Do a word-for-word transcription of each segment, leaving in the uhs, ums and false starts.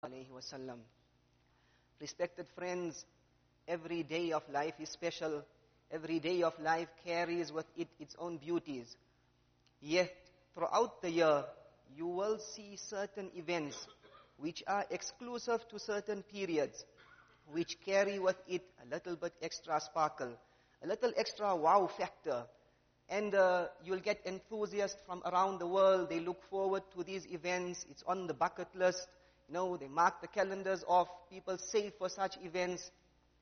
alayhi wasallam. Respected friends, every day of life is special. Every day of life carries with it its own beauties. Yet, throughout the year, you will see certain events which are exclusive to certain periods, which carry with it a little bit extra sparkle, a little extra wow factor. And uh, you'll get enthusiasts from around the world. They look forward to these events. It's on the bucket list. You know, they mark the calendars off. People save for such events.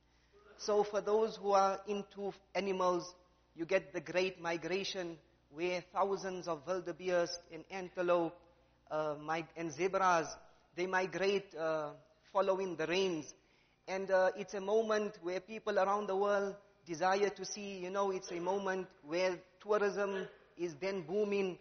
So for those who are into animals, you get the great migration where thousands of wildebeest and antelope uh, mig- and zebras, they migrate uh, following the rains. And uh, it's a moment where people around the world desire to see, you know, it's a moment where tourism is then booming.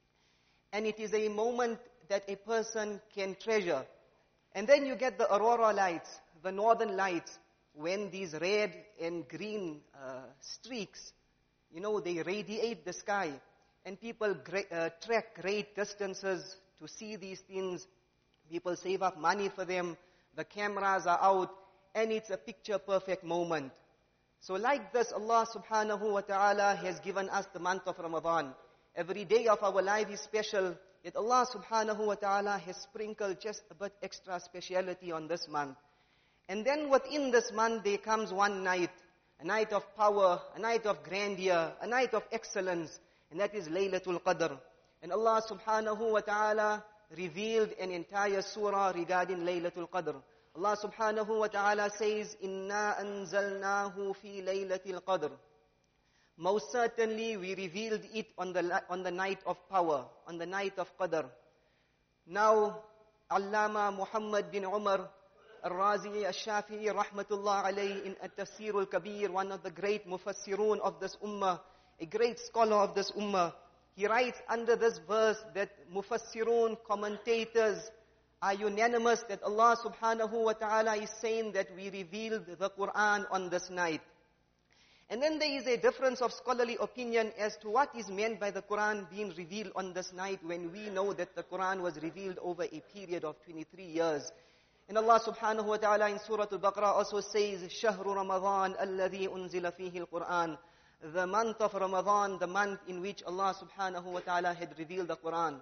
And it is a moment that a person can treasure. And then you get the aurora lights, the northern lights, when these red and green uh, streaks, you know, they radiate the sky. And people gra- uh, trek great distances to see these things. People save up money for them. The cameras are out. And it's a picture-perfect moment. So like this, Allah subhanahu wa ta'ala has given us the month of Ramadan. Every day of our life is special. Yet Allah subhanahu wa ta'ala has sprinkled just a bit extra speciality on this month. And then within this month there comes one night, a night of power, a night of grandeur, a night of excellence, and that is Laylatul Qadr. And Allah subhanahu wa ta'ala revealed an entire surah regarding Laylatul Qadr. Allah subhanahu wa ta'ala says, Inna anzalnahu fi Laylatil Qadr. Most certainly we revealed it on the, on the night of power, on the night of Qadr. Now, Allama Muhammad bin Umar Al-Razi Al-Shafi'i rahmatullah alayhi in At-Tafsir Al-Kabir, one of the great mufassirun of this ummah, a great scholar of this ummah, he writes under this verse that mufassirun, commentators, are unanimous that Allah subhanahu wa ta'ala is saying that we revealed the Quran on this night. And then there is a difference of scholarly opinion as to what is meant by the Quran being revealed on this night, when we know that the Quran was revealed over a period of twenty-three years. And Allah subhanahu wa ta'ala in Surah Al-Baqarah also says, شَهْرُ رَمَضَانَ الَّذِي أُنزِلَ فِيهِ الْقُرْآنِ. The month of Ramadan, the month in which Allah subhanahu wa ta'ala had revealed the Quran.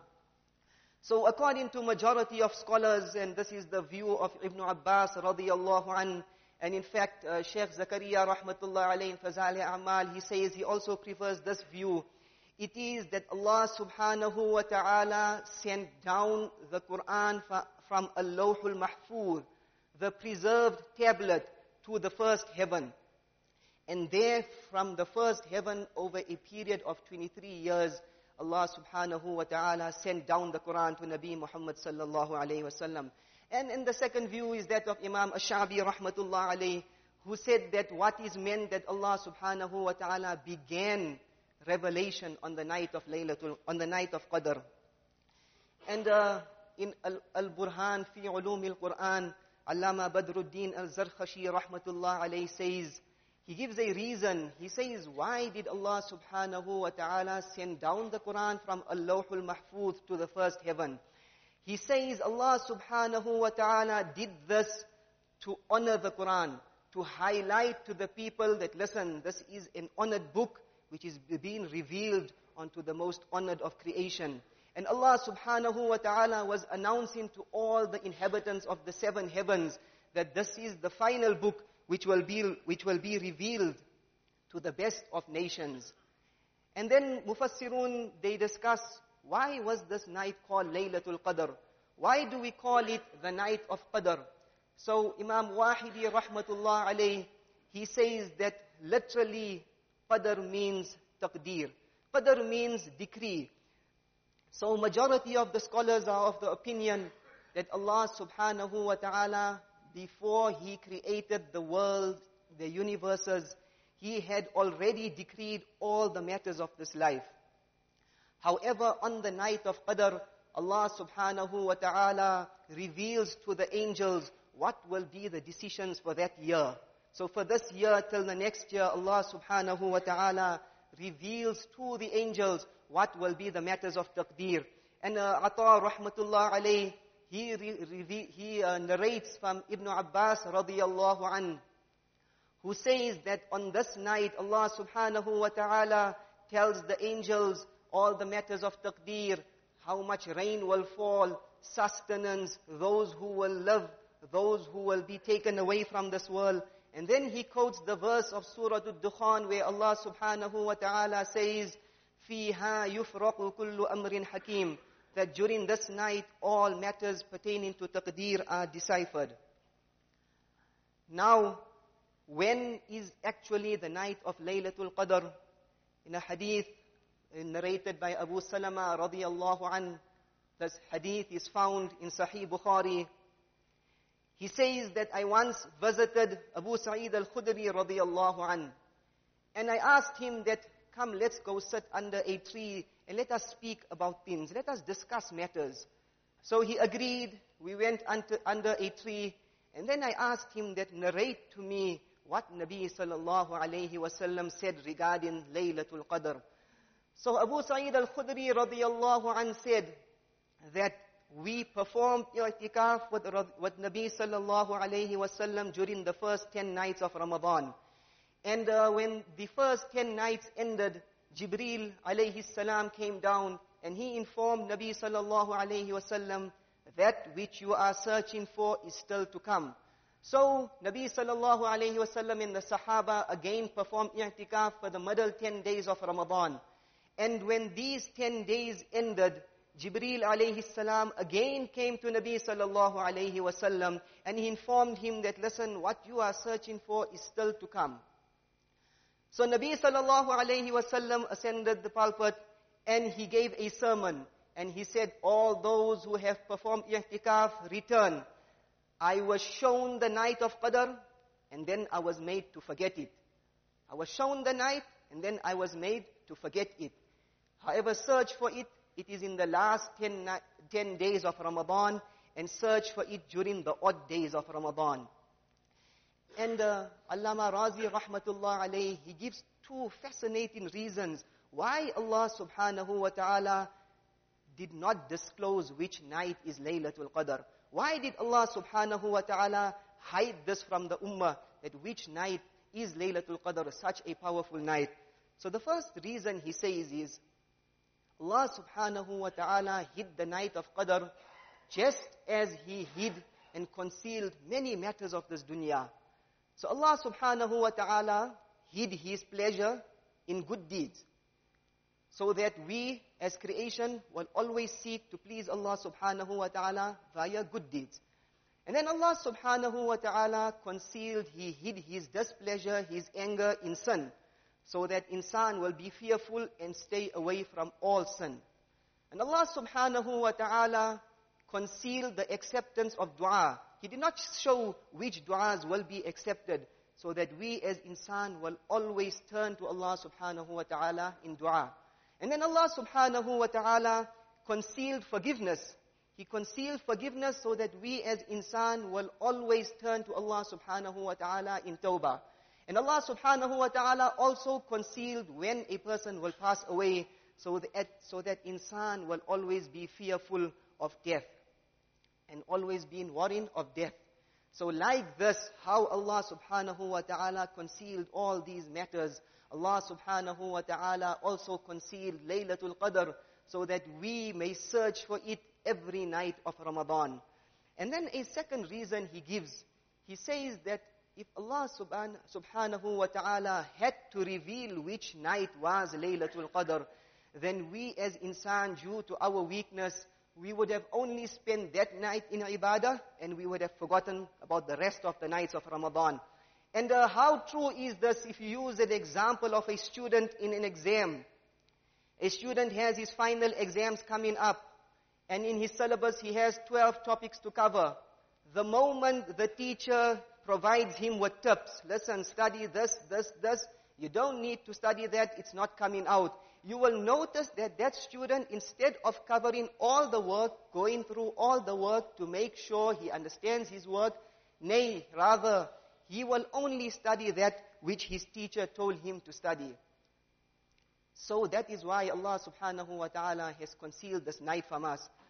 So according to majority of scholars, and this is the view of Ibn Abbas radiyallahu anhu, and in fact, uh, Shaykh Zakaria rahmatullah alayhi in Fazal A'mal, he says he also prefers this view. It is that Allah subhanahu wa ta'ala sent down the Quran fa- from Al-Lawhul Mahfuz, the preserved tablet, to the first heaven. And there, from the first heaven, over a period of twenty-three years, Allah subhanahu wa ta'ala sent down the Quran to Nabi Muhammad sallallahu alayhi wa sallam. And in the second view is that of Imam Ash-Sha'bi rahmatullah alayhi, who said that what is meant that Allah subhanahu wa ta'ala began revelation on the night of Laylatul, on the night of Qadr. And uh, in Al- Al-Burhan fi Ulum al-Quran, Allama Badruddin al-Zarkhashi rahmatullah alayhi says, he gives a reason. He says, why did Allah subhanahu wa ta'ala send down the Quran from Al-Lawhul Mahfuz to the first heaven? He says Allah subhanahu wa ta'ala did this to honor the Quran, to highlight to the people that, listen, this is an honored book which is being revealed unto the most honored of creation. And Allah subhanahu wa ta'ala was announcing to all the inhabitants of the seven heavens that this is the final book which will be, which will be revealed to the best of nations. And then Mufassirun, they discuss, why was this night called Laylatul Qadr? Why do we call it the night of Qadr? So Imam Wahidi rahmatullah alayhi, he says that literally Qadr means taqdeer. Qadr means decree. So majority of the scholars are of the opinion that Allah subhanahu wa ta'ala, before He created the world, the universes, He had already decreed all the matters of this life. However, on the night of Qadr, Allah subhanahu wa ta'ala reveals to the angels what will be the decisions for that year. So for this year till the next year, Allah subhanahu wa ta'ala reveals to the angels what will be the matters of taqdeer. And uh, Ata rahmatullah alayhi, he, re- re- he uh, narrates from Ibn Abbas radiyallahu an, who says that on this night Allah subhanahu wa ta'ala tells the angels all the matters of taqdeer, how much rain will fall, sustenance, those who will live, those who will be taken away from this world. And then he quotes the verse of Surah Ad-Dukhan where Allah subhanahu wa ta'ala says, فِيهَا يُفْرَقُ كُلُّ أَمْرٍ حَكِيمٍ, that during this night all matters pertaining to taqdeer are deciphered. Now, when is actually the night of Laylatul Qadr? In a hadith narrated by Abu Salama radiyallahu an, this hadith is found in Sahih Bukhari. He says that I once visited Abu Sa'id al-Khudri radiyallahu an, and I asked him that, come, let's go sit under a tree and let us speak about things. Let us discuss matters. So he agreed. We went under, under a tree, and then I asked him that, narrate to me what Nabi sallallahu alayhi wasallam said regarding Laylatul Qadr. So Abu Sa'id al-Khudri radiyallahu an said that we performed i'tikaf with, with Nabi sallallahu alayhi wasallam during the first ten nights of Ramadan. And uh, when the first ten nights ended, Jibreel alayhi salam came down and he informed Nabi sallallahu alayhi wasallam that which you are searching for is still to come. So Nabi sallallahu alayhi wasallam and the Sahaba again performed i'tikaf for the middle ten days of Ramadan. And when these ten days ended, Jibreel alayhi salam again came to Nabi sallallahu alayhi wasallam and he informed him that, listen, what you are searching for is still to come. So Nabi sallallahu alayhi wasallam ascended the pulpit and he gave a sermon and he said, all those who have performed i'tikaf return. I was shown the night of Qadr and then I was made to forget it. I was shown the night and then I was made to forget it. However, search for it. It is in the last ten, ten days of Ramadan, and search for it during the odd days of Ramadan. And uh, Allama Razi rahmatullah alayhi, he gives two fascinating reasons why Allah subhanahu wa ta'ala did not disclose which night is Laylatul Qadr. Why did Allah subhanahu wa ta'ala hide this from the ummah, that which night is Laylatul Qadr, such a powerful night? So the first reason he says is, Allah subhanahu wa ta'ala hid the night of Qadr just as He hid and concealed many matters of this dunya. So Allah subhanahu wa ta'ala hid His pleasure in good deeds, so that we as creation will always seek to please Allah subhanahu wa ta'ala via good deeds. And then Allah subhanahu wa ta'ala concealed, He hid His displeasure, His anger in sin, so that insan will be fearful and stay away from all sin. And Allah subhanahu wa ta'ala concealed the acceptance of dua. He did not show which du'as will be accepted, so that we as insan will always turn to Allah subhanahu wa ta'ala in dua. And then Allah subhanahu wa ta'ala concealed forgiveness. He concealed forgiveness so that we as insan will always turn to Allah subhanahu wa ta'ala in tawbah. And Allah subhanahu wa ta'ala also concealed when a person will pass away, so that, so that insan will always be fearful of death and always be in worrying of death. So like this, how Allah subhanahu wa ta'ala concealed all these matters, Allah subhanahu wa ta'ala also concealed Laylatul Qadr, so that we may search for it every night of Ramadan. And then a second reason he gives, he says that if Allah subhanahu wa ta'ala had to reveal which night was Laylatul Qadr, then we as insan, due to our weakness, we would have only spent that night in ibadah, and we would have forgotten about the rest of the nights of Ramadan. And uh, how true is this if you use an example of a student in an exam? A student has his final exams coming up, and in his syllabus he has twelve topics to cover. The moment the teacher provides him with tips, listen, study this, this, this, you don't need to study that, it's not coming out. You will notice that that student, instead of covering all the work, going through all the work to make sure he understands his work, nay, rather, he will only study that which his teacher told him to study. So that is why Allah subhanahu wa ta'ala has concealed this night from us,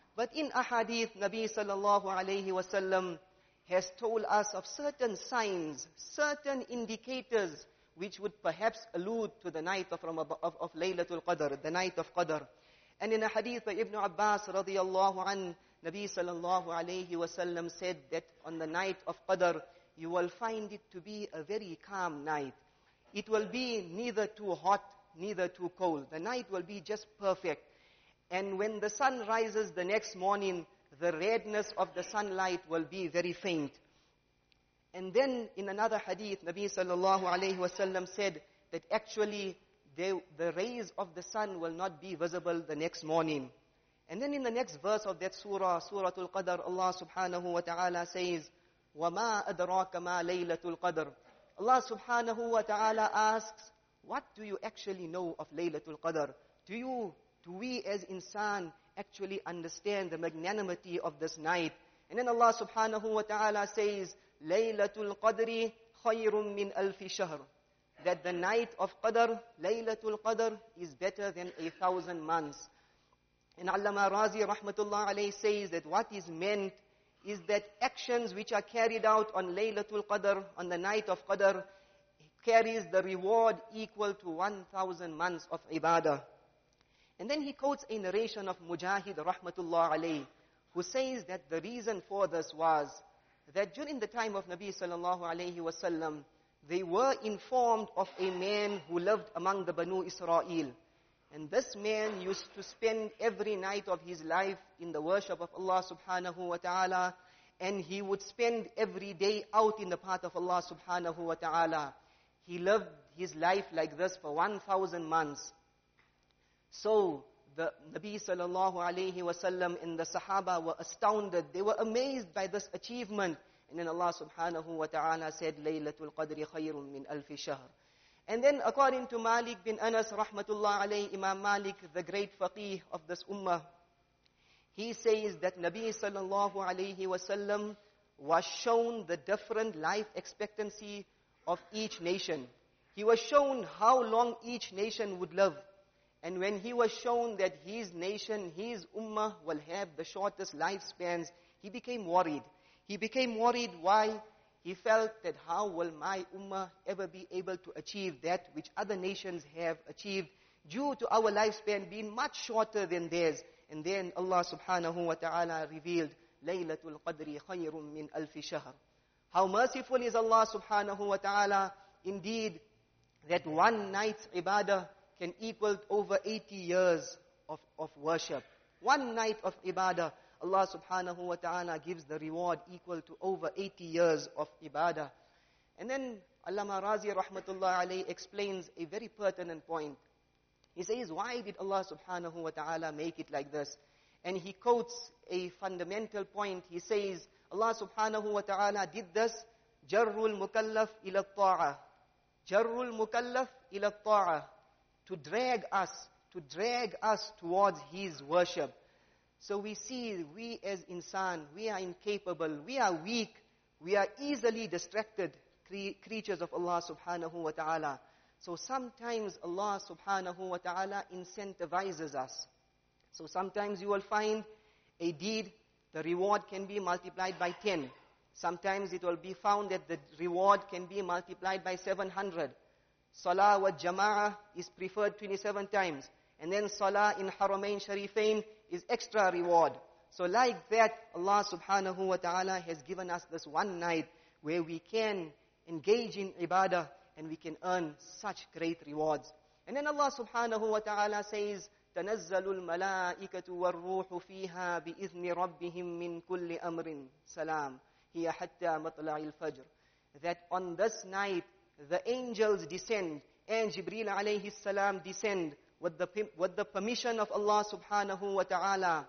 But in ahadith, Nabi sallallahu alayhi wasallam has told us of certain signs, certain indicators which would perhaps allude to the night of, Ramab- of, of Laylatul Qadr, the night of Qadr. And in a hadith by Ibn Abbas radiyallahu an, Nabi sallallahu alayhi wasallam said that on the night of Qadr, you will find it to be a very calm night. It will be neither too hot, neither too cold. The night will be just perfect. And when the sun rises the next morning, the redness of the sunlight will be very faint. And then in another hadith, Nabi sallallahu alayhi wasallam said that actually they, the rays of the sun will not be visible the next morning. And then in the next verse of that surah, Suratul Qadr, Allah subhanahu wa ta'ala says, وَمَا أَدْرَاكَ مَا لَيْلَةُ الْقَدْرِ. Allah subhanahu wa ta'ala asks, what do you actually know of Laylatul Qadr? Do you, do we as insan actually understand the magnanimity of this night? And then Allah subhanahu wa ta'ala says, Laylatul Qadri khayrun min alfi shahr. That the night of Qadr, Laylatul Qadr, is better than a thousand months. And Allama Razi rahmatullah alayhi says that what is meant is that actions which are carried out on Laylatul Qadr, on the night of Qadr, carries the reward equal to one thousand months of ibadah. And then he quotes a narration of Mujahid rahmatullah alayhi, who says that the reason for this was that during the time of Nabi sallallahu alayhi wasallam, they were informed of a man who lived among the Banu Israel. And this man used to spend every night of his life in the worship of Allah subhanahu wa ta'ala, and he would spend every day out in the path of Allah subhanahu wa ta'ala. He lived his life like this for one thousand months. So the Nabi sallallahu alayhi wasallam and the Sahaba were astounded. They were amazed by this achievement. And then Allah subhanahu wa ta'ala said, Laylatul Qadri khayrun min alfi shahr. And then according to Malik bin Anas rahmatullah alayhi, Imam Malik, the great faqih of this ummah, he says that Nabi sallallahu alayhi wasallam was shown the different life expectancy of each nation. He was shown how long each nation would live. And when he was shown that his nation, his ummah will have the shortest lifespans, he became worried. He became worried. Why? He felt that how will my ummah ever be able to achieve that which other nations have achieved due to our lifespan being much shorter than theirs. And then Allah subhanahu wa ta'ala revealed, Laylatul Qadri khayrun min alfi shahr. How merciful is Allah subhanahu wa ta'ala. Indeed, that one night's ibadah can equal over eighty years of, of worship. One night of ibadah, Allah subhanahu wa ta'ala gives the reward equal to over eighty years of ibadah. And then Allama Razi rahmatullah alayhi explains a very pertinent point. He says, why did Allah subhanahu wa ta'ala make it like this? And he quotes a fundamental point. He says, Allah subhanahu wa ta'ala did this, Jarrul Mukallaf ila ta'ah. Jarrul Mukallaf ila ta'ah. To drag us, to drag us towards His worship. So we see, we as insan, we are incapable, we are weak, we are easily distracted cre- creatures of Allah subhanahu wa ta'ala. So sometimes Allah subhanahu wa ta'ala incentivizes us. So sometimes you will find a deed, the reward can be multiplied by ten. Sometimes it will be found that the reward can be multiplied by seven hundred. Salah wa jama'ah is preferred twenty-seven times. And then salah in Haramain Sharifain is extra reward. So like that, Allah subhanahu wa ta'ala has given us this one night where we can engage in ibadah and we can earn such great rewards. And then Allah subhanahu wa ta'ala says, تَنَزَّلُ الْمَلَائِكَةُ وَالرُّوحُ فِيهَا بِإِذْنِ رَبِّهِمْ مِنْ كُلِّ أَمْرٍ سَلَامٌ هِيَ حَتَّى مَطْلَعِ الْفَجْرِ. That on this night, the angels descend, and Jibreel alayhi salam descend with the, with the permission of Allah subhanahu wa ta'ala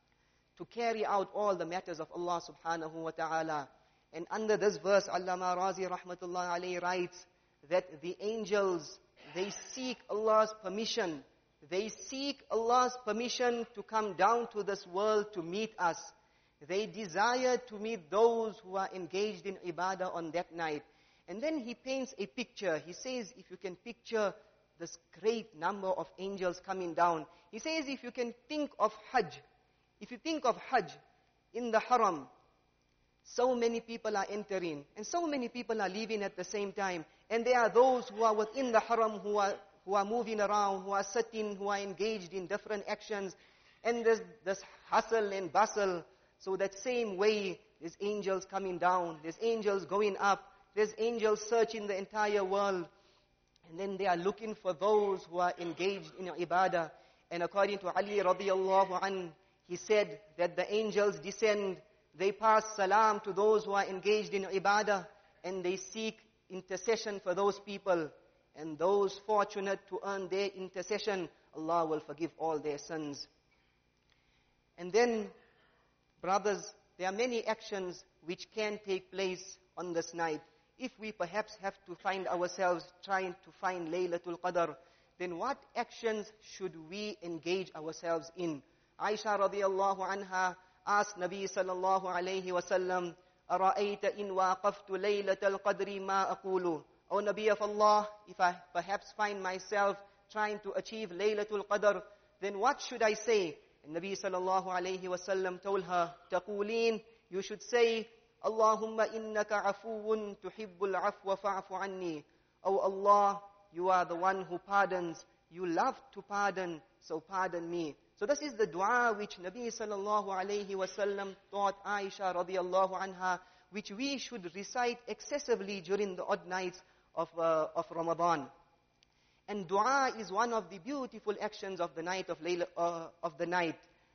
to carry out all the matters of Allah subhanahu wa ta'ala. And under this verse, Allama Razi rahmatullah alayhi writes that the angels, they seek Allah's permission. They seek Allah's permission to come down to this world to meet us. They desire to meet those who are engaged in ibadah on that night. And then he paints a picture. He says, if you can picture this great number of angels coming down. He says, if you can think of Hajj, If you think of Hajj in the Haram, so many people are entering, and so many people are leaving at the same time. And there are those who are within the Haram, who are, who are moving around, who are sitting, who are engaged in different actions. And there's this hustle and bustle. So that same way, there's angels coming down, there's angels going up, there's angels searching the entire world. And then they are looking for those who are engaged in ibadah. And according to Ali radiallahu anh, he said that the angels descend, they pass salam to those who are engaged in ibadah, and they seek intercession for those people. And those fortunate to earn their intercession, Allah will forgive all their sins. And then, brothers, there are many actions which can take place on this night. If we perhaps have to find ourselves trying to find Laylatul Qadr, then what actions should we engage ourselves in? Aisha radiallahu anha asked Nabi sallallahu alayhi wasallam, أَرَأَيْتَ إِنْ وَاقَفْتُ لَيْلَةَ الْقَدْرِ مَا أَقُولُ. O Nabi of Allah, if I perhaps find myself trying to achieve Laylatul Qadr, then what should I say? And Nabi sallallahu alayhi wasallam told her, تَقُولِينَ, you should say, Allahumma innaka afuun tuhibbul afwa fa'fu anni. O Allah, you are the one who pardons. You love to pardon, so pardon me. So this is the dua which Nabi sallallahu alayhi wasallam taught Aisha radiallahu anha, which we should recite excessively during the odd nights of, uh, of Ramadan. And dua is one of the beautiful actions of the night of, Layla, uh, of the night.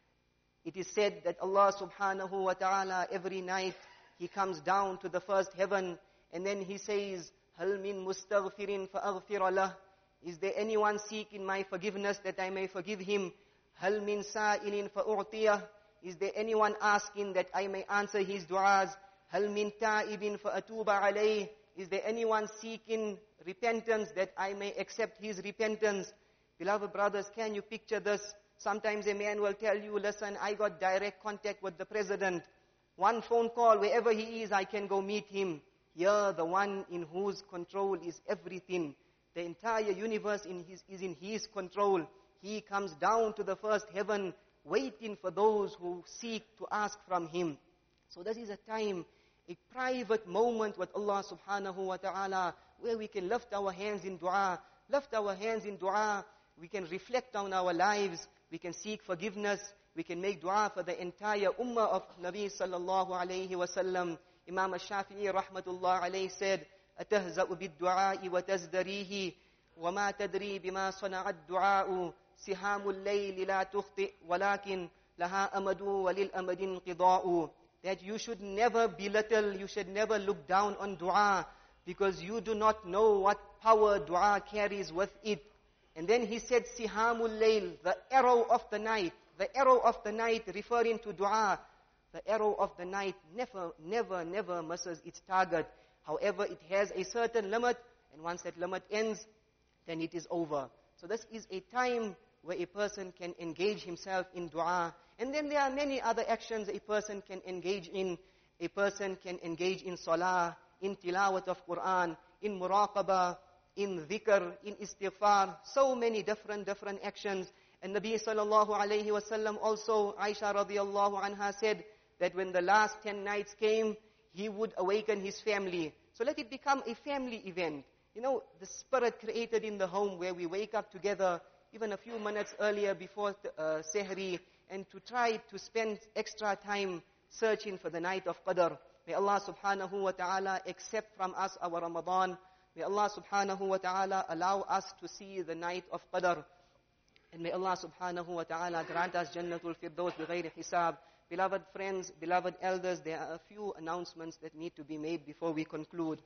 It is said that Allah subhanahu wa ta'ala every night He comes down to the first heaven, and then He says, هَلْ مِن مُسْتَغْفِرٍ فَأَغْفِرَ لَهُ. Is there anyone seeking my forgiveness that I may forgive him? هَلْ مِن سَائِلٍ فَأُعْطِيَهُ. Is there anyone asking that I may answer his du'as? هَلْ مِن تَائِبٍ فَأَتُوبَ عَلَيْهِ. Is there anyone seeking repentance that I may accept his repentance? Beloved brothers, can you picture this? Sometimes a man will tell you, listen, I got direct contact with the president. One phone call, wherever he is, I can go meet him. Here, the one in whose control is everything. The entire universe in his, is in his control. He comes down to the first heaven, waiting for those who seek to ask from him. So this is a time, a private moment with Allah subhanahu wa ta'ala, where we can lift our hands in dua. Lift our hands in dua. We can reflect on our lives. We can seek forgiveness. We can make dua for the entire ummah of Nabi sallallahu alayhi wa sallam. Imam al-Shafi'i rahmatullah alayhi said, أَتَهْزَأُ بِالدُّعَاءِ وَتَزْدَرِيهِ وَمَا تَدْرِي بِمَا صَنَعَ الدُّعَاءُ سِهَامُ اللَّيْلِ لَا تُخْطِئ وَلَكِنْ لَهَا أَمَدُ وَلِلْأَمَدِ انْقِضَاءُ. That you should never belittle, you should never look down on dua, because you do not know what power dua carries with it. And then he said, Sihamul Layl, the arrow of the night. The arrow of the night, referring to dua. The arrow of the night never, never, never misses its target. However, it has a certain limit, and once that limit ends, then it is over. So this is a time where a person can engage himself in dua. And then there are many other actions a person can engage in. A person can engage in salah, in tilawat of Quran, in muraqabah, in dhikr, in istighfar. So many different, different actions. And Nabi sallallahu alayhi wa sallam also, Aisha radiallahu anha said that when the last ten nights came, he would awaken his family. So let it become a family event. You know, the spirit created in the home where we wake up together, even a few minutes earlier before uh, Sehri, and to try to spend extra time searching for the night of Qadr. May Allah subhanahu wa ta'ala accept from us our Ramadan. May Allah subhanahu wa ta'ala allow us to see the night of Qadr. And may Allah subhanahu wa ta'ala grant us Jannatul Firdaus bighayri hisab. Beloved friends, beloved elders, there are a few announcements that need to be made before we conclude.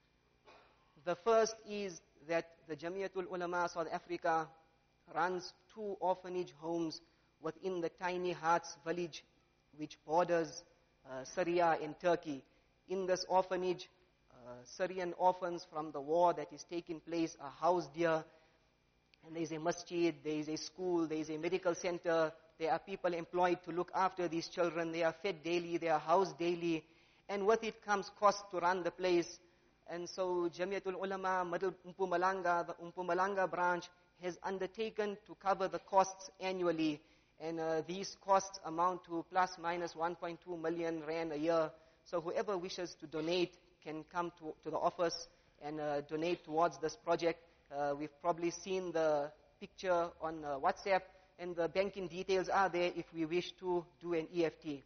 The first is that the Jamiatul Ulama South Africa runs two orphanage homes within the Tiny Hearts village, which borders uh, Syria and Turkey. In this orphanage, uh, Syrian orphans from the war that is taking place are housed here. And there is a masjid, there is a school, there is a medical center. There are people employed to look after these children. They are fed daily, they are housed daily. And with it comes cost to run the place. And so Jamiatul Ulama, Middle Mpumalanga, the Mpumalanga branch, has undertaken to cover the costs annually. And uh, these costs amount to plus minus one point two million rand a year. So whoever wishes to donate can come to, to the office and uh, donate towards this project. Uh, we've probably seen the picture on uh, WhatsApp, and the banking details are there if we wish to do an E F T.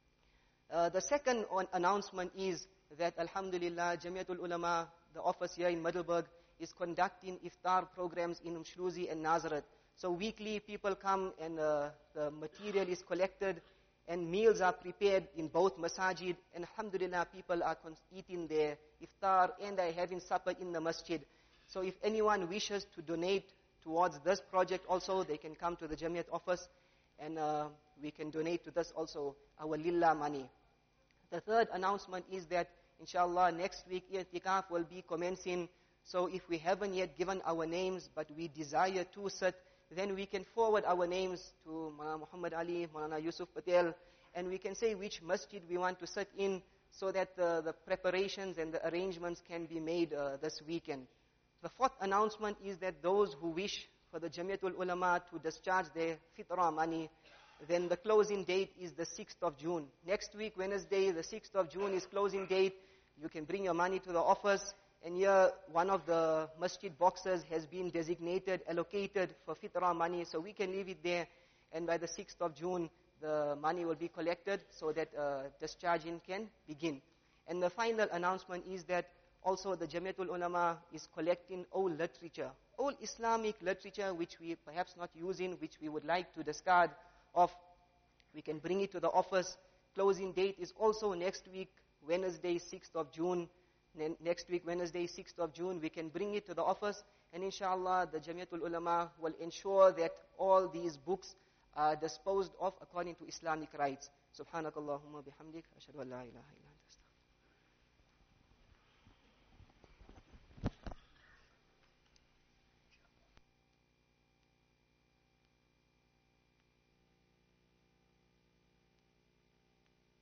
Uh, the second on announcement is that, Alhamdulillah, Jamiatul Ulama, the office here in Middelburg, is conducting iftar programs in Umshluzi and Nazareth. So weekly people come and uh, the material is collected and meals are prepared in both masajid. And Alhamdulillah, people are eating their iftar and are having supper in the masjid. So if anyone wishes to donate towards this project also, they can come to the Jamiat office and uh, we can donate to this also, our lillah money. The third announcement is that, inshallah, next week i'tikaf will be commencing. So if we haven't yet given our names, but we desire to sit, then we can forward our names to Maulana Muhammad Ali, Maulana Yusuf Patel, and we can say which masjid we want to sit in, so that uh, the preparations and the arrangements can be made uh, this weekend. The fourth announcement is that those who wish for the Jamiatul Ulama to discharge their fitrah money, then the closing date is the sixth of June. Next week, Wednesday, the sixth of June is closing date. You can bring your money to the office, and here one of the masjid boxes has been designated, allocated for fitrah money, so we can leave it there, and by the sixth of June, the money will be collected so that uh, discharging can begin. And the final announcement is that also the Jamiatul Ulama is collecting old literature, old Islamic literature which we perhaps not using, which we would like to discard off. We can bring it to the office. Closing date is also next week, Wednesday, sixth of June. Then next week, Wednesday, sixth of June, we can bring it to the office, and inshallah, the Jamiatul Ulama will ensure that all these books are disposed of according to Islamic rights. Subhanakallahumma bihamdik, ashhadu an la ilaha illa